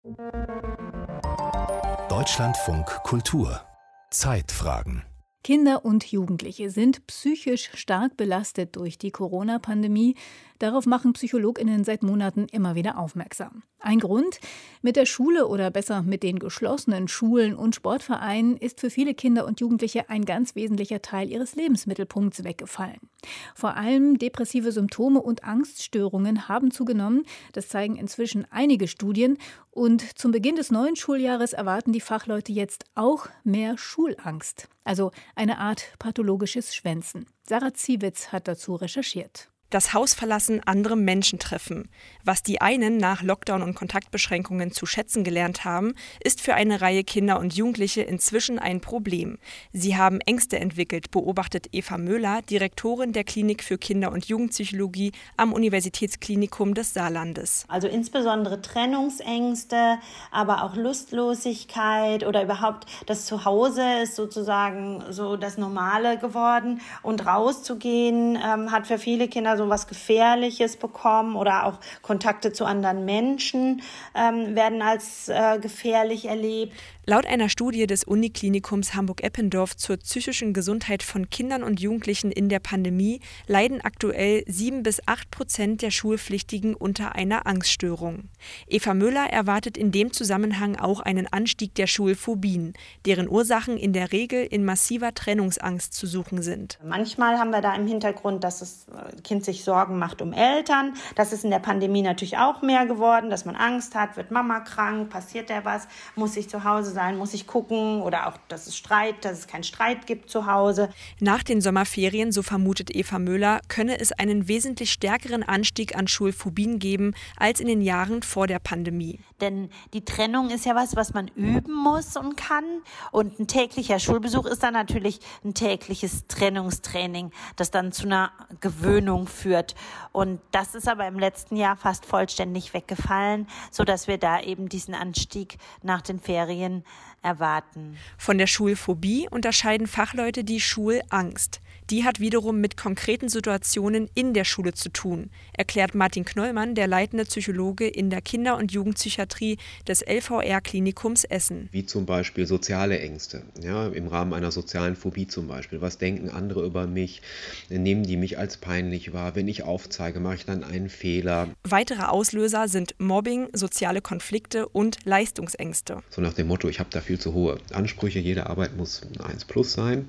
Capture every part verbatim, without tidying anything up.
Deutschlandfunk Kultur Zeitfragen. Kinder und Jugendliche sind psychisch stark belastet durch die Corona-Pandemie. Darauf machen PsychologInnen seit Monaten immer wieder aufmerksam. Ein Grund: Mit der Schule oder besser mit den geschlossenen Schulen und Sportvereinen ist für viele Kinder und Jugendliche ein ganz wesentlicher Teil ihres Lebensmittelpunkts weggefallen. Vor allem depressive Symptome und Angststörungen haben zugenommen. Das zeigen inzwischen einige Studien. Und zum Beginn des neuen Schuljahres erwarten die Fachleute jetzt auch mehr Schulangst. Also eine Art pathologisches Schwänzen. Sarah Ziewitz hat dazu recherchiert. Das Haus verlassen, andere Menschen treffen. Was die einen nach Lockdown und Kontaktbeschränkungen zu schätzen gelernt haben, ist für eine Reihe Kinder und Jugendliche inzwischen ein Problem. Sie haben Ängste entwickelt, beobachtet Eva Möhler, Direktorin der Klinik für Kinder- und Jugendpsychologie am Universitätsklinikum des Saarlandes. Also insbesondere Trennungsängste, aber auch Lustlosigkeit oder überhaupt das Zuhause ist sozusagen so das Normale geworden. Und rauszugehen ähm, hat für viele Kinder so was Gefährliches bekommen oder auch Kontakte zu anderen Menschen ähm, werden als äh, gefährlich erlebt. Laut einer Studie des Uniklinikums Hamburg-Eppendorf zur psychischen Gesundheit von Kindern und Jugendlichen in der Pandemie leiden aktuell sieben bis acht Prozent der Schulpflichtigen unter einer Angststörung. Eva Möhler erwartet in dem Zusammenhang auch einen Anstieg der Schulphobien, deren Ursachen in der Regel in massiver Trennungsangst zu suchen sind. Manchmal haben wir da im Hintergrund, dass das Kind sich Sorgen macht um Eltern. Das ist in der Pandemie natürlich auch mehr geworden, dass man Angst hat, wird Mama krank, passiert da was, muss ich zu Hause sein, muss ich gucken oder auch, dass es Streit, dass es keinen Streit gibt zu Hause. Nach den Sommerferien, so vermutet Eva Möhler, könne es einen wesentlich stärkeren Anstieg an Schulphobien geben als in den Jahren vor der Pandemie. Denn die Trennung ist ja was, was man üben muss und kann. Und ein täglicher Schulbesuch ist dann natürlich ein tägliches Trennungstraining, das dann zu einer Gewöhnung führt. Und das ist aber im letzten Jahr fast vollständig weggefallen, sodass wir da eben diesen Anstieg nach den Ferien erwarten. Von der Schulphobie unterscheiden Fachleute die Schulangst. Die hat wiederum mit konkreten Situationen in der Schule zu tun, erklärt Martin Knollmann, der leitende Psychologe in der Kinder- und Jugendpsychiatrie des L V R-Klinikums Essen. Wie zum Beispiel soziale Ängste, ja, im Rahmen einer sozialen Phobie zum Beispiel. Was denken andere über mich? Nehmen die mich als peinlich wahr? Wenn ich aufzeige, mache ich dann einen Fehler? Weitere Auslöser sind Mobbing, soziale Konflikte und Leistungsängste. So nach dem Motto, ich habe da viel zu hohe Ansprüche, jede Arbeit muss ein eins plus sein.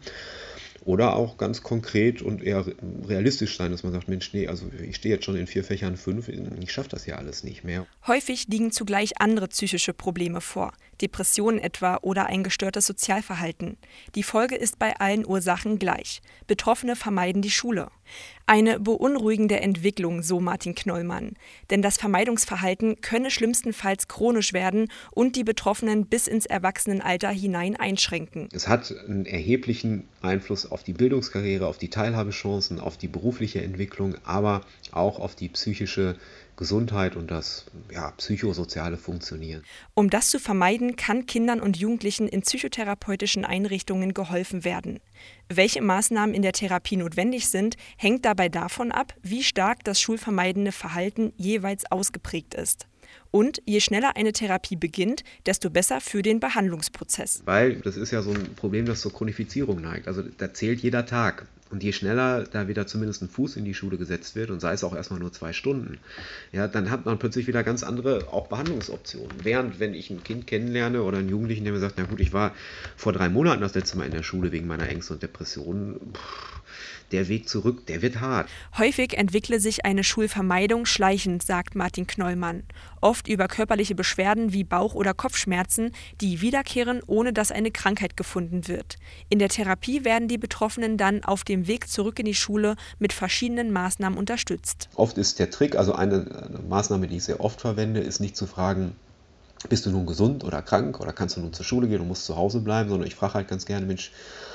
Oder auch ganz konkret und eher realistisch sein, dass man sagt, Mensch, nee, also ich stehe jetzt schon in vier Fächern fünf, ich schaffe das ja alles nicht mehr. Häufig liegen zugleich andere psychische Probleme vor, Depressionen etwa oder ein gestörtes Sozialverhalten. Die Folge ist bei allen Ursachen gleich. Betroffene vermeiden die Schule. Eine beunruhigende Entwicklung, so Martin Knollmann. Denn das Vermeidungsverhalten könne schlimmstenfalls chronisch werden und die Betroffenen bis ins Erwachsenenalter hinein einschränken. Es hat einen erheblichen Einfluss auf die Bildungskarriere, auf die Teilhabechancen, auf die berufliche Entwicklung, aber auch auf die psychische Gesundheit und das ja, psychosoziale Funktionieren. Um das zu vermeiden, kann Kindern und Jugendlichen in psychotherapeutischen Einrichtungen geholfen werden. Welche Maßnahmen in der Therapie notwendig sind, hängt dabei davon ab, wie stark das schulvermeidende Verhalten jeweils ausgeprägt ist. Und je schneller eine Therapie beginnt, desto besser für den Behandlungsprozess. Weil das ist ja so ein Problem, das zur Chronifizierung neigt. Also da zählt jeder Tag. Und je schneller da wieder zumindest ein Fuß in die Schule gesetzt wird, und sei es auch erstmal nur zwei Stunden, ja, dann hat man plötzlich wieder ganz andere auch Behandlungsoptionen. Während, wenn ich ein Kind kennenlerne oder einen Jugendlichen, der mir sagt, na gut, ich war vor drei Monaten das letzte Mal in der Schule wegen meiner Ängste und Depressionen, pff, der Weg zurück, der wird hart. Häufig entwickle sich eine Schulvermeidung schleichend, sagt Martin Knollmann. Oft über körperliche Beschwerden wie Bauch- oder Kopfschmerzen, die wiederkehren, ohne dass eine Krankheit gefunden wird. In der Therapie werden die Betroffenen dann auf dem Weg zurück in die Schule mit verschiedenen Maßnahmen unterstützt. Oft ist der Trick, also eine, eine Maßnahme, die ich sehr oft verwende, ist nicht zu fragen, bist du nun gesund oder krank oder kannst du nun zur Schule gehen und musst zu Hause bleiben, sondern ich frage halt ganz gerne, Mensch,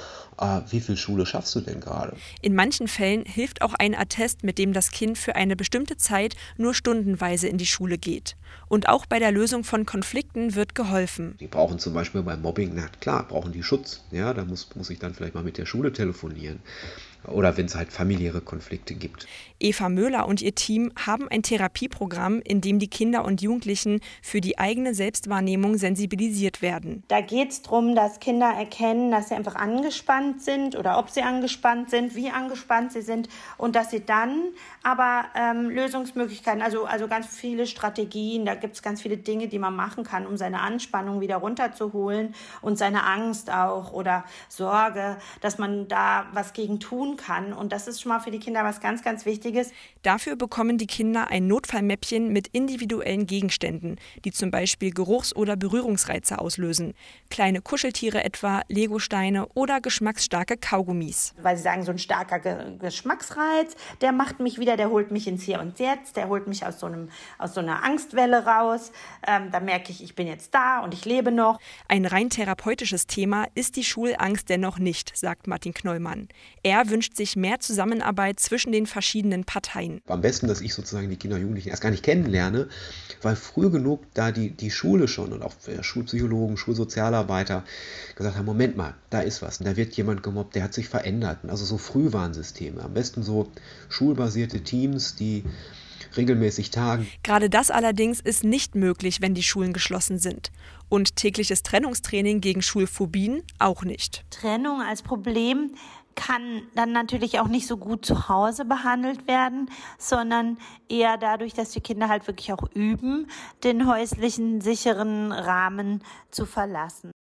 äh, wie viel Schule schaffst du denn gerade? In manchen Fällen hilft auch ein Attest, mit dem das Kind für eine bestimmte Zeit nur stundenweise in die Schule geht. Und auch bei der Lösung von Konflikten wird geholfen. Die brauchen zum Beispiel beim Mobbing, na klar, brauchen die Schutz. Ja, da muss, muss ich dann vielleicht mal mit der Schule telefonieren. oder wenn es halt familiäre Konflikte gibt. Eva Möhler und ihr Team haben ein Therapieprogramm, in dem die Kinder und Jugendlichen für die eigene Selbstwahrnehmung sensibilisiert werden. Da geht es darum, dass Kinder erkennen, dass sie einfach angespannt sind oder ob sie angespannt sind, wie angespannt sie sind und dass sie dann aber ähm, Lösungsmöglichkeiten, also, also ganz viele Strategien, da gibt es ganz viele Dinge, die man machen kann, um seine Anspannung wieder runterzuholen und seine Angst auch oder Sorge, dass man da was gegen tun kann. Und das ist schon mal für die Kinder was ganz, ganz Wichtiges. Dafür bekommen die Kinder ein Notfallmäppchen mit individuellen Gegenständen, die zum Beispiel Geruchs- oder Berührungsreize auslösen. Kleine Kuscheltiere etwa, Legosteine oder geschmacksstarke Kaugummis. Weil sie sagen, so ein starker Ge- Geschmacksreiz, der macht mich wieder, der holt mich ins Hier und Jetzt, der holt mich aus so, einem, aus so einer Angstwelle raus. Ähm, da merke ich, ich bin jetzt da und ich lebe noch. Ein rein therapeutisches Thema ist die Schulangst dennoch nicht, sagt Martin Knollmann. Er wünscht sich mehr Zusammenarbeit zwischen den verschiedenen Parteien. Am besten, dass ich sozusagen die Kinder und Jugendlichen erst gar nicht kennenlerne, weil früh genug da die, die Schule schon und auch Schulpsychologen, Schulsozialarbeiter gesagt haben, Moment mal, da ist was, da wird jemand gemobbt, der hat sich verändert. Also so Frühwarnsysteme, am besten so schulbasierte Teams, die regelmäßig tagen. Gerade das allerdings ist nicht möglich, wenn die Schulen geschlossen sind. Und tägliches Trennungstraining gegen Schulphobien auch nicht. Trennung als Problem kann dann natürlich auch nicht so gut zu Hause behandelt werden, sondern eher dadurch, dass die Kinder halt wirklich auch üben, den häuslichen, sicheren Rahmen zu verlassen.